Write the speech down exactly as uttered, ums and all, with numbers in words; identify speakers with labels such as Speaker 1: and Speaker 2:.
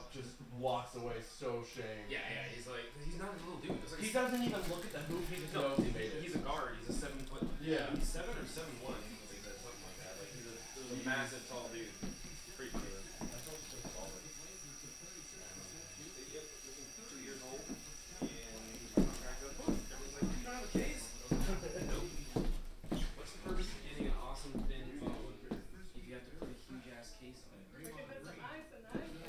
Speaker 1: just walks away so shamed.
Speaker 2: Yeah, yeah. He's like, he's not a little dude. Like
Speaker 1: he doesn't even look at the hoop. He just
Speaker 2: no,
Speaker 1: knows he made it.
Speaker 2: He's a guard. He's a seven foot.
Speaker 1: Yeah.
Speaker 2: He's seven or seven one. I think that's something like that. Like he's a, he's a massive tall dude.